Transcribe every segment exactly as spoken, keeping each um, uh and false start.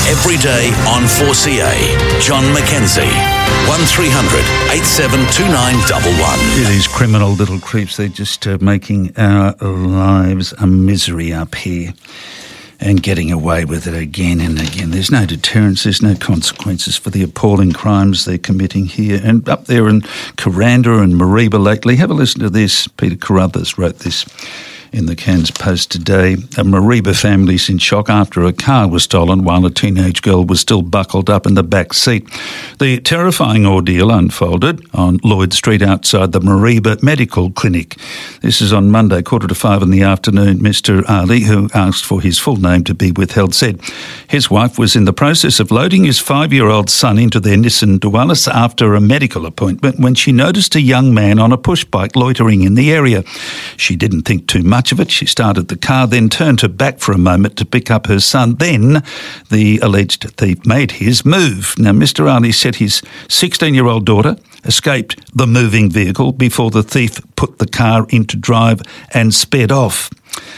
Every day on four C A. John McKenzie. one three hundred eight seven two nine one one. These criminal little creeps, they're just uh, making our lives a misery up here and getting away with it again and again. There's no deterrence, there's no consequences for the appalling crimes they're committing here. And up there in Kuranda and Mareeba lately, have a listen to this. Peter Carruthers wrote this in the Cairns Post today. A Mareeba family's in shock after a car was stolen while a teenage girl was still buckled up in the back seat. The terrifying ordeal unfolded on Lloyd Street outside the Mareeba Medical Clinic. This is on Monday, quarter to five in the afternoon. Mister Ali, who asked for his full name to be withheld, said his wife was in the process of loading his five-year-old son into their Nissan Dualis after a medical appointment when she noticed a young man on a push bike loitering in the area. She didn't think too much of it. She started the car, then turned her back for a moment to pick up her son. Then the alleged thief made his move. Now, Mister Ali said his sixteen-year-old daughter escaped the moving vehicle before the thief put the car into drive and sped off.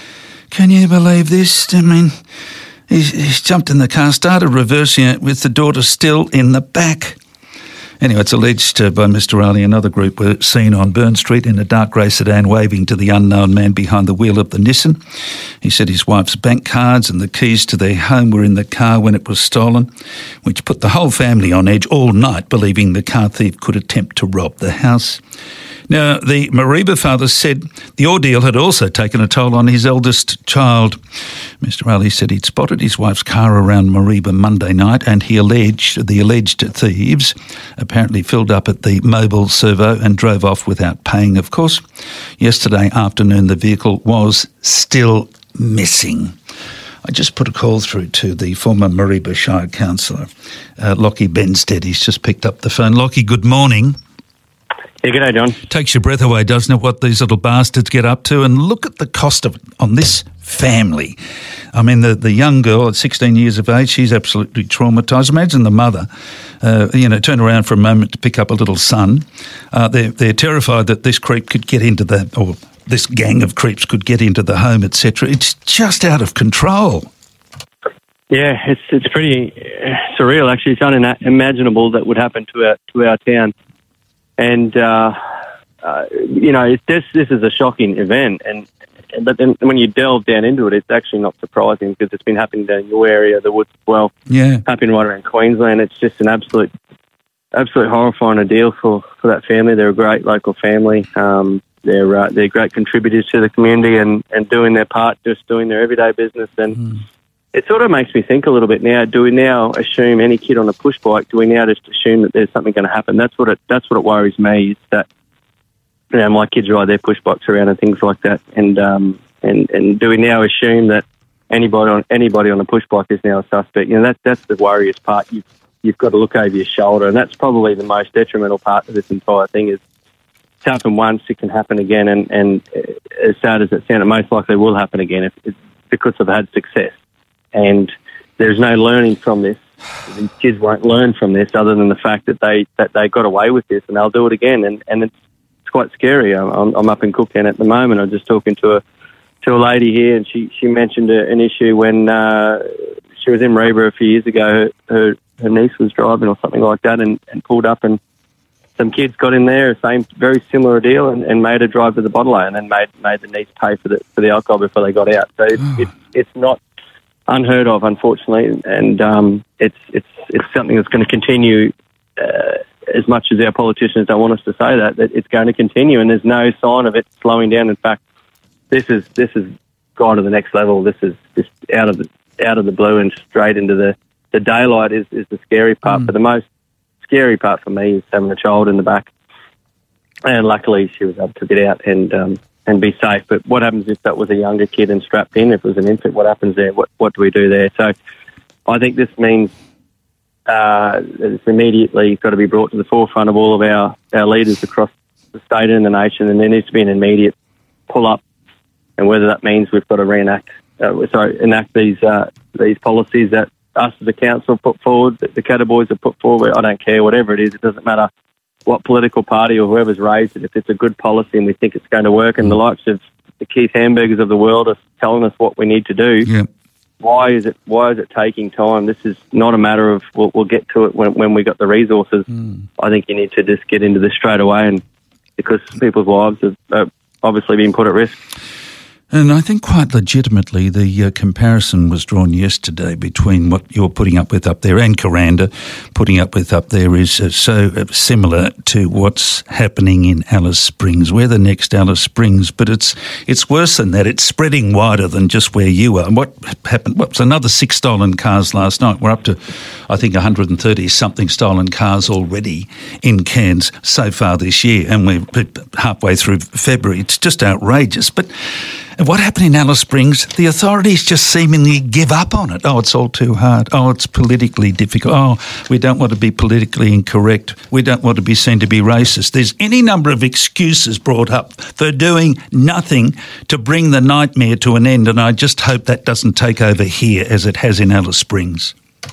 Can you believe this? I mean, he's, he's jumped in the car, started reversing it with the daughter still in the back. Anyway, it's alleged uh, by Mister Ali another group were seen on Burn Street in a dark grey sedan waving to the unknown man behind the wheel of the Nissan. He said his wife's bank cards and the keys to their home were in the car when it was stolen, which put the whole family on edge all night, believing the car thief could attempt to rob the house. Now, the Mareeba father said the ordeal had also taken a toll on his eldest child. Mister Ali said he'd spotted his wife's car around Mareeba Monday night, and he alleged the alleged thieves apparently filled up at the mobile servo and drove off without paying, of course. Yesterday afternoon, the vehicle was still missing. I just put a call through to the former Mareeba Shire councillor, uh, Lockie Benstead. He's just picked up the phone. Lockie, good morning. Yeah, g'day, John. Takes your breath away, doesn't it, what these little bastards get up to? And look at the cost of it on this family. I mean, the, the young girl at sixteen years of age, she's absolutely traumatised. Imagine the mother, uh, you know, turn around for a moment to pick up a little son. Uh, they're, they're terrified that this creep could get into the, or this gang of creeps could get into the home, et cetera. It's just out of control. Yeah, it's it's pretty surreal, actually. It's unimaginable that would happen to our, to our town. And, uh, uh, you know, it's, this this is a shocking event. And But then when you delve down into it, it's actually not surprising because it's been happening down in your area, the woods as well. Yeah. Happening right around Queensland. It's just an absolute, absolute horrifying ordeal for, for that family. They're a great local family. Um, they're uh, they're great contributors to the community and, and doing their part, just doing their everyday business. And mm. It sort of makes me think a little bit now. Do we now assume any kid on a push bike? Do we now just assume that there's something going to happen? That's what it. That's what it worries me. Is that you know my kids ride their push bikes around and things like that. And um and, and do we now assume that anybody on anybody on a push bike is now a suspect? You know that that's the worriest part. You've you've got to look over your shoulder, and that's probably the most detrimental part of this entire thing. Is it's happened once, it can happen again, and and as sad as it sounds, it most likely will happen again if it's because they've had success. And there's no learning from this. These kids won't learn from this other than the fact that they that they got away with this and they'll do it again. And, and it's, it's quite scary. I'm, I'm up in Cooktown at the moment. I'm just talking to a to a lady here, and she, she mentioned a, an issue when uh, she was in Mareeba a few years ago. Her, her, her niece was driving or something like that and, and pulled up, and some kids got in there, same very similar deal, and, and made her drive to the bottle and then made made the niece pay for the for the alcohol before they got out. So it's it's, it's not unheard of, unfortunately, and um, it's it's it's something that's going to continue. Uh, as much as our politicians don't want us to say that, that it's going to continue, and there's no sign of it slowing down. In fact, this is this has gone to the next level. This is just out of the out of the blue and straight into the, the daylight is, is the scary part. Mm. But the most scary part for me is having a child in the back, and luckily she was able to get out and. Um, and be safe. But what happens if that was a younger kid and strapped in? If it was an infant, what happens there? What what do we do there? So I think this means uh, it's immediately got to be brought to the forefront of all of our, our leaders across the state and the nation, and there needs to be an immediate pull-up, and whether that means we've got to reenact, uh, sorry, enact these uh, these policies that us as a council put forward, that the Cataboys have put forward. I don't care, whatever it is, it doesn't matter what political party or whoever's raised it. If it's a good policy and we think it's going to work, and the likes of the Keith Hamburgers of the world are telling us what we need to do, yep. why is it why is it taking time? This is not a matter of we'll, we'll get to it when when we got the resources. Mm. I think you need to just get into this straight away, and because people's lives have uh, obviously been put at risk. And I think quite legitimately the uh, comparison was drawn yesterday between what you're putting up with up there and Kuranda putting up with up there is uh, so uh, similar to what's happening in Alice Springs. We're the next Alice Springs, but it's it's worse than that. It's spreading wider than just where you are. And what happened? What was another six stolen cars last night? We're up to, I think, one hundred thirty-something stolen cars already in Cairns so far this year, and we're halfway through February. It's just outrageous. But what happened in Alice Springs, the authorities just seemingly give up on it. Oh, it's all too hard. Oh, it's politically difficult. Oh, we don't want to be politically incorrect. We don't want to be seen to be racist. There's any number of excuses brought up for doing nothing to bring the nightmare to an end, and I just hope that doesn't take over here as it has in Alice Springs.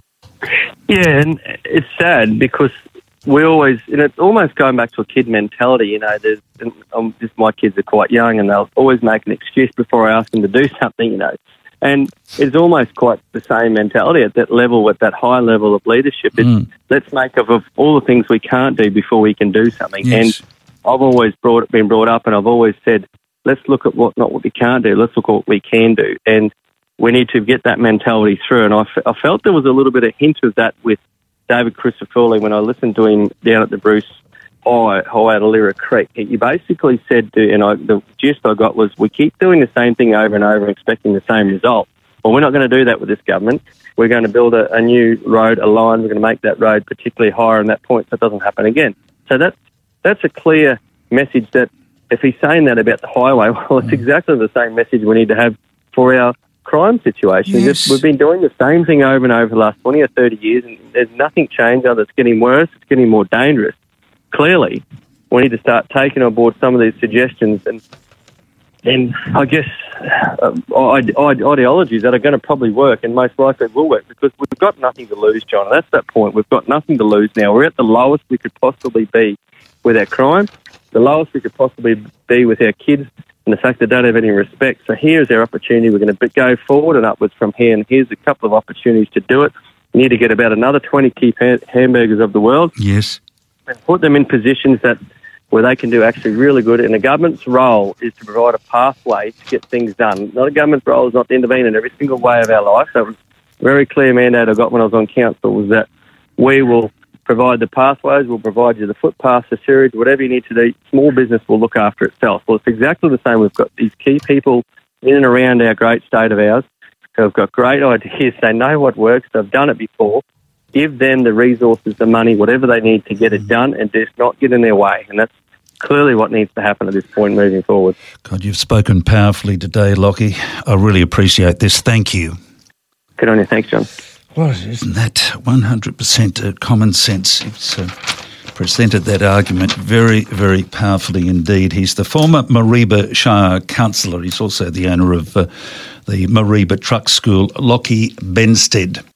Yeah, and it's sad because we always, and it's almost going back to a kid mentality, you know, there's, and um, just my kids are quite young and they'll always make an excuse before I ask them to do something, you know, and it's almost quite the same mentality at that level, at that high level of leadership. It's, mm. let's make of, of all the things we can't do before we can do something. Yes. And I've always brought been brought up and I've always said, let's look at what, not what we can't do, let's look at what we can do. And we need to get that mentality through. And I, f- I felt there was a little bit of hint of that with David Crisafulli when I listened to him down at the Bruce High, high at Alira Creek. He basically said, to, and I, the gist I got was, we keep doing the same thing over and over and expecting the same result. Well, we're not going to do that with this government. We're going to build a, a new road, a line. We're going to make that road particularly higher on that point so it doesn't happen again. So that, that's a clear message that if he's saying that about the highway, well, it's exactly the same message we need to have for our crime situation. Yes. We've been doing the same thing over and over the last twenty or thirty years, and there's nothing changed other. It's getting worse, it's getting more dangerous. Clearly, we need to start taking on board some of these suggestions and and I guess uh, ide- ide- ideologies that are going to probably work and most likely will work, because we've got nothing to lose, John. That's that point. We've got nothing to lose now. We're at the lowest we could possibly be with our crime, the lowest we could possibly be with our kids, and the fact they don't have any respect. So here's our opportunity. We're going to go forward and upwards from here, and here's a couple of opportunities to do it. We need to get about another twenty key hamburgers of the world. Yes. And put them in positions that where they can do actually really good. And the government's role is to provide a pathway to get things done. Not a government's role is not to intervene in every single way of our life. So it was a very clear mandate I got when I was on council, was that we will provide the pathways, we'll provide you the footpaths, the series, whatever you need to do. Small business will look after itself. Well, it's exactly the same. We've got these key people in and around our great state of ours who have got great ideas. They know what works. They've done it before. Give them the resources, the money, whatever they need to get it done, and just not get in their way. And that's clearly what needs to happen at this point moving forward. God, you've spoken powerfully today, Lockie. I really appreciate this. Thank you. Good on you. Thanks, John. Well, isn't that one hundred percent common sense? It's uh, presented that argument very, very powerfully indeed. He's the former Mareeba Shire councillor. He's also the owner of uh, the Mareeba Truck School, Lockie Benstead.